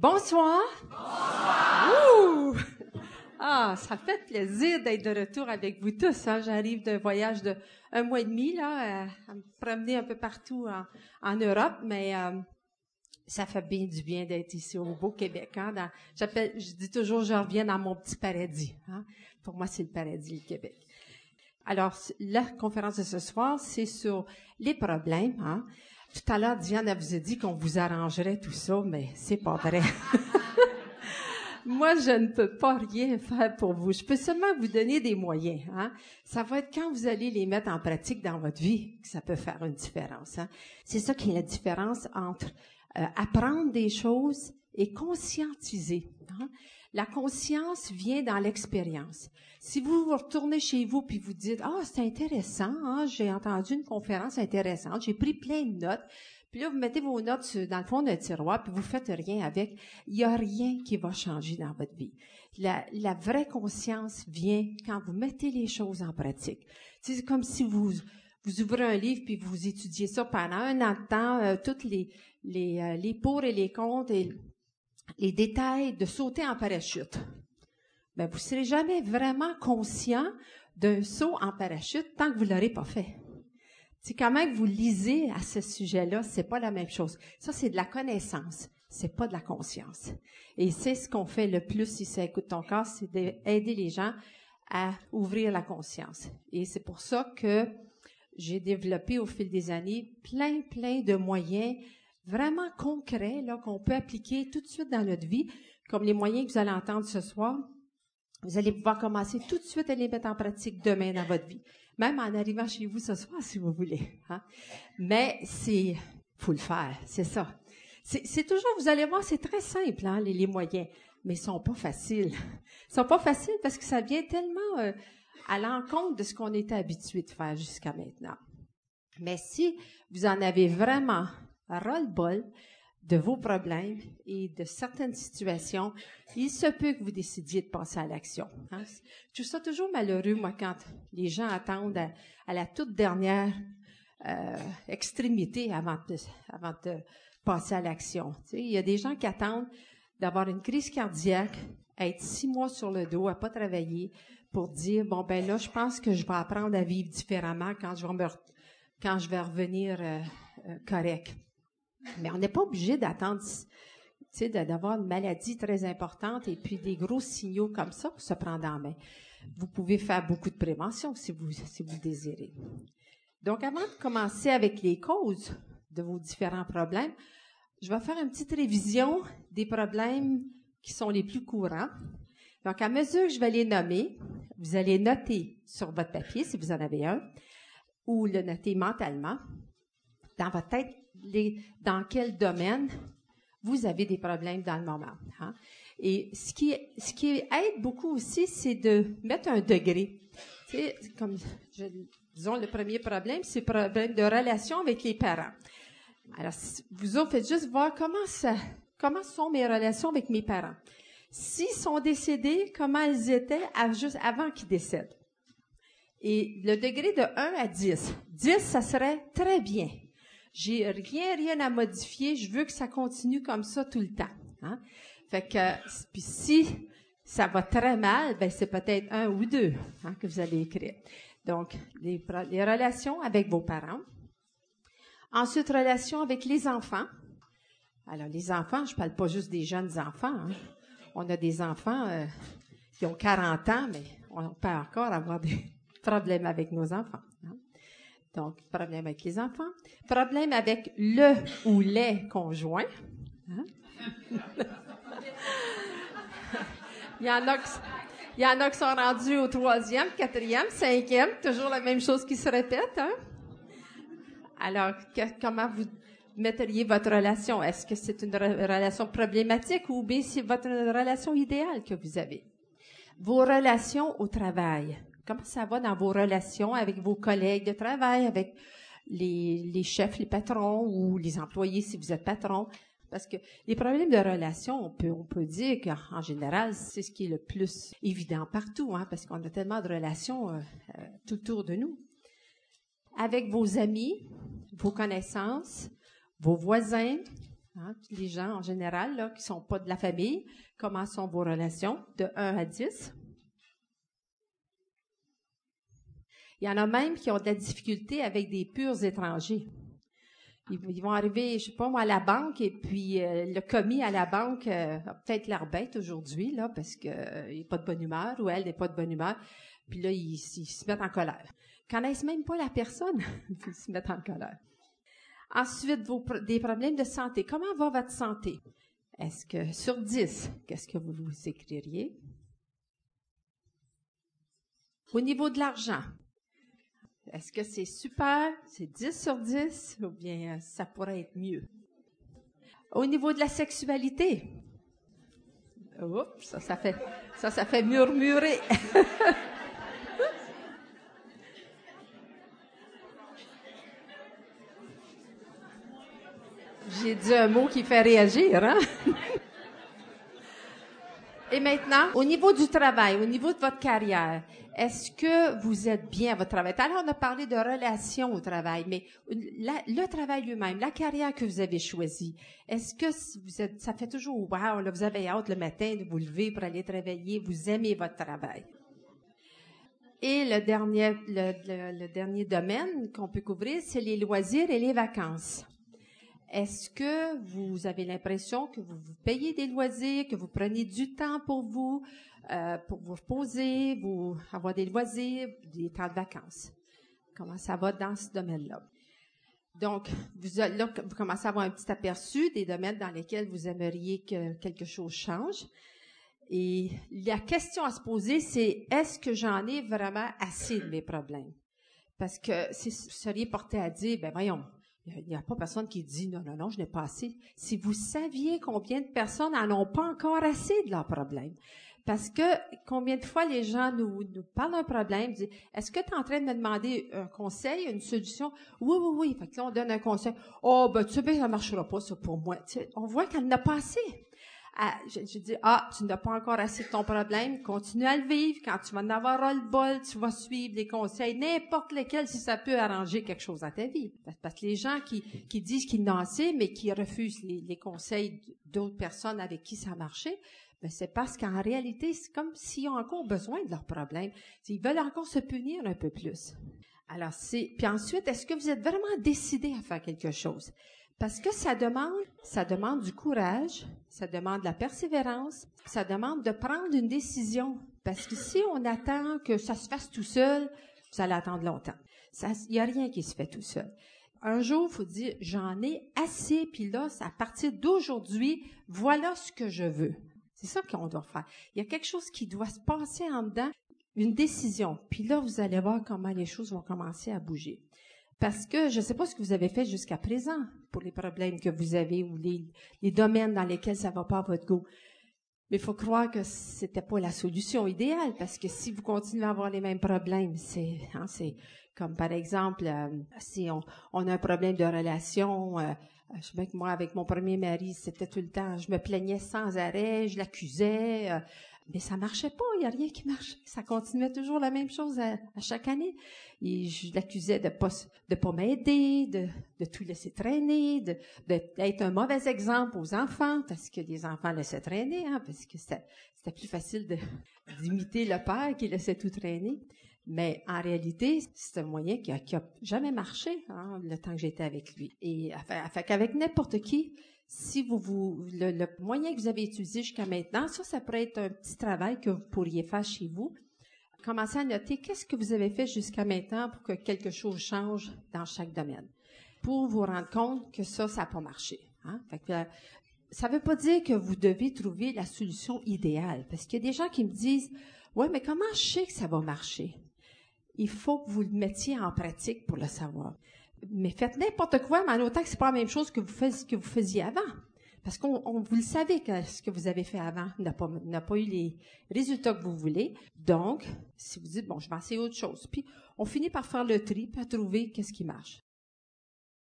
Bonsoir. Bonsoir. Ah, ça fait plaisir d'être de retour avec vous tous. Hein. J'arrive d'un voyage de 1 mois et demi là, à me promener un peu partout en Europe, mais ça fait bien du bien d'être ici au beau Québec. Hein. Je dis toujours, je reviens dans mon petit paradis. Hein. Pour moi, c'est le paradis, le Québec. Alors, la conférence de ce soir, c'est sur les problèmes. Hein. Tout à l'heure, Diane vous a dit qu'on vous arrangerait tout ça, mais c'est pas vrai. Moi, je ne peux pas rien faire pour vous. Je peux seulement vous donner des moyens. Hein. Ça va être quand vous allez les mettre en pratique dans votre vie que ça peut faire une différence. Hein. C'est ça qui est la différence entre apprendre des choses et conscientiser. Hein. La conscience vient dans l'expérience. Si vous vous retournez chez vous puis vous dites « Ah, c'est intéressant, hein, j'ai entendu une conférence intéressante, j'ai pris plein de notes », puis là, vous mettez vos notes dans le fond d'un tiroir puis vous faites rien avec, il n'y a rien qui va changer dans votre vie. La vraie conscience vient quand vous mettez les choses en pratique. C'est comme si vous ouvrez un livre puis vous étudiez ça pendant un an de temps, toutes les pour et les contre et les détails de sauter en parachute. Ben, vous ne serez jamais vraiment conscient d'un saut en parachute tant que vous ne l'aurez pas fait. C'est quand même que vous lisez à ce sujet-là, c'est pas la même chose. Ça, c'est de la connaissance, c'est pas de la conscience. Et c'est ce qu'on fait le plus ici à Écoute ton corps, c'est d'aider les gens à ouvrir la conscience. Et c'est pour ça que j'ai développé au fil des années plein de moyens vraiment concrets là qu'on peut appliquer tout de suite dans notre vie, comme les moyens que vous allez entendre ce soir. Vous allez pouvoir commencer tout de suite à les mettre en pratique demain dans votre vie. Même en arrivant chez vous ce soir, si vous voulez. Hein? Mais faut le faire, c'est ça. C'est toujours, vous allez voir, c'est très simple, hein, les moyens. Mais ils sont pas faciles. Ils sont pas faciles parce que ça vient tellement à l'encontre de ce qu'on était habitué de faire jusqu'à maintenant. Mais si vous en avez vraiment ras-le-bol de vos problèmes et de certaines situations, il se peut que vous décidiez de passer à l'action. Hein? Je trouve ça toujours malheureux, moi, quand les gens attendent à la toute dernière extrémité avant de passer à l'action. Tu sais, il y a des gens qui attendent d'avoir une crise cardiaque, être 6 mois sur le dos, à pas travailler, pour dire, bon, ben là, je pense que je vais apprendre à vivre différemment quand je vais revenir correct. Mais on n'est pas obligé d'attendre, tu sais, d'avoir une maladie très importante et puis des gros signaux comme ça pour se prendre en main. Vous pouvez faire beaucoup de prévention si vous désirez. Donc, avant de commencer avec les causes de vos différents problèmes, je vais faire une petite révision des problèmes qui sont les plus courants. Donc, à mesure que je vais les nommer, vous allez noter sur votre papier, si vous en avez un, ou le noter mentalement, dans votre tête, dans quel domaine vous avez des problèmes dans le moment. Hein? Et ce qui aide beaucoup aussi, c'est de mettre un degré. Tu sais, disons, le premier problème, c'est le problème de relation avec les parents. Alors, vous autres, faites juste voir comment sont mes relations avec mes parents. S'ils sont décédés, comment elles étaient juste avant qu'ils décèdent. Et le degré de 1 à 10. 10, ça serait très bien. J'ai rien à modifier. Je veux que ça continue comme ça tout le temps. Hein? Fait que, puis si ça va très mal, ben c'est peut-être 1 ou 2 hein, que vous allez écrire. Donc, les relations avec vos parents. Ensuite, relations avec les enfants. Alors, les enfants, je parle pas juste des jeunes enfants. Hein. On a des enfants qui ont 40 ans, mais on peut encore avoir des problèmes avec nos enfants. Hein. Donc, problème avec les enfants. Problème avec le ou les conjoints. Hein? Il y en a qui sont rendus au 3e, 4e, 5e, toujours la même chose qui se répète. Hein? Alors, comment vous mettriez votre relation? Est-ce que c'est une relation problématique ou bien c'est votre relation idéale que vous avez? Vos relations au travail. Comment ça va dans vos relations avec vos collègues de travail, avec les chefs, les patrons ou les employés si vous êtes patron? Parce que les problèmes de relations, on peut dire qu'en général, c'est ce qui est le plus évident partout, hein, parce qu'on a tellement de relations tout autour de nous. Avec vos amis, vos connaissances, vos voisins, Hein? Les gens, en général, là, qui sont pas de la famille, comment sont vos relations de 1 à 10? Il y en a même qui ont de la difficulté avec des purs étrangers. Ils vont arriver, je sais pas moi, à la banque, et puis le commis à la banque a peut-être l'air bête aujourd'hui, là, parce qu'il n'est pas de bonne humeur, ou elle n'est pas de bonne humeur, puis là, ils se mettent en colère. Ils connaissent même pas la personne, ils se mettent en colère. Ensuite, des problèmes de santé. Comment va votre santé? Est-ce que, sur 10, qu'est-ce que vous écririez? Au niveau de l'argent, est-ce que c'est super, c'est 10 sur 10, ou bien ça pourrait être mieux? Au niveau de la sexualité, oups, ça fait murmurer. J'ai dit un mot qui fait réagir, hein? Et maintenant, au niveau du travail, au niveau de votre carrière, est-ce que vous êtes bien à votre travail? Alors, on a parlé de relations au travail, mais le travail lui-même, la carrière que vous avez choisie, est-ce que ça fait toujours wow, là, vous avez hâte le matin de vous lever pour aller travailler, vous aimez votre travail? Et le dernier domaine qu'on peut couvrir, c'est les loisirs et les vacances. Est-ce que vous avez l'impression que vous payez des loisirs, que vous prenez du temps pour vous reposer, avoir des loisirs, des temps de vacances? Comment ça va dans ce domaine-là? Donc, vous commencez à avoir un petit aperçu des domaines dans lesquels vous aimeriez que quelque chose change. Et la question à se poser, c'est est-ce que j'en ai vraiment assez de mes problèmes? Parce que vous seriez porté à dire, ben voyons, il n'y a pas personne qui dit non, je n'ai pas assez. Si vous saviez combien de personnes n'en ont pas encore assez de leurs problèmes. Parce que combien de fois les gens nous parlent d'un problème, disent est-ce que tu es en train de me demander un conseil, une solution? Oui. Fait que là, on donne un conseil. Oh, ben tu sais bien, ça ne marchera pas, ça, pour moi. Tu sais, on voit qu'elle n'a pas assez. Je dis, tu n'as pas encore assez de ton problème, continue à le vivre. Quand tu vas en avoir ras-le-bol, tu vas suivre les conseils, n'importe lesquels, si ça peut arranger quelque chose dans ta vie. Parce que les gens qui disent qu'ils n'ont assez, mais qui refusent les conseils d'autres personnes avec qui ça a marché, ben c'est parce qu'en réalité, c'est comme s'ils ont encore besoin de leurs problèmes. Ils veulent encore se punir un peu plus. Alors, puis ensuite, est-ce que vous êtes vraiment décidé à faire quelque chose? Parce que ça demande du courage, ça demande de la persévérance, ça demande de prendre une décision. Parce que si on attend que ça se fasse tout seul, vous allez attendre longtemps. Il n'y a rien qui se fait tout seul. Un jour, il faut dire, j'en ai assez, puis là, à partir d'aujourd'hui, voilà ce que je veux. C'est ça qu'on doit faire. Il y a quelque chose qui doit se passer en dedans, une décision. Puis là, vous allez voir comment les choses vont commencer à bouger. Parce que je ne sais pas ce que vous avez fait jusqu'à présent pour les problèmes que vous avez ou les domaines dans lesquels ça ne va pas à votre goût. Mais il faut croire que c'était pas la solution idéale parce que si vous continuez à avoir les mêmes problèmes, c'est comme par exemple, si on a un problème de relation, je sais bien que moi, avec mon premier mari, c'était tout le temps, je me plaignais sans arrêt, je l'accusais, mais ça marchait pas, il n'y a rien qui marchait. Ça continuait toujours la même chose à chaque année. Et je l'accusais de pas m'aider, de tout laisser traîner, d'être un mauvais exemple aux enfants, parce que les enfants laissaient traîner, parce que c'était plus facile d'imiter le père qui laissait tout traîner. Mais en réalité, c'est un moyen qui a jamais marché, le temps que j'étais avec lui. Et fait qu'avec n'importe qui, si le moyen que vous avez utilisé jusqu'à maintenant, ça pourrait être un petit travail que vous pourriez faire chez vous. Commencez à noter qu'est-ce que vous avez fait jusqu'à maintenant pour que quelque chose change dans chaque domaine. Pour vous rendre compte que ça n'a pas marché. Fait que, ça ne veut pas dire que vous devez trouver la solution idéale. Parce qu'il y a des gens qui me disent, ouais, mais comment je sais que ça va marcher? Il faut que vous le mettiez en pratique pour le savoir. Mais faites n'importe quoi, mais en autant que c'est pas la même chose que vous faisiez avant. Parce qu'on vous le savez que ce que vous avez fait avant n'a pas eu les résultats que vous voulez. Donc, si vous dites, bon, je vais essayer autre chose. Puis, on finit par faire le tri, puis à trouver qu'est-ce qui marche.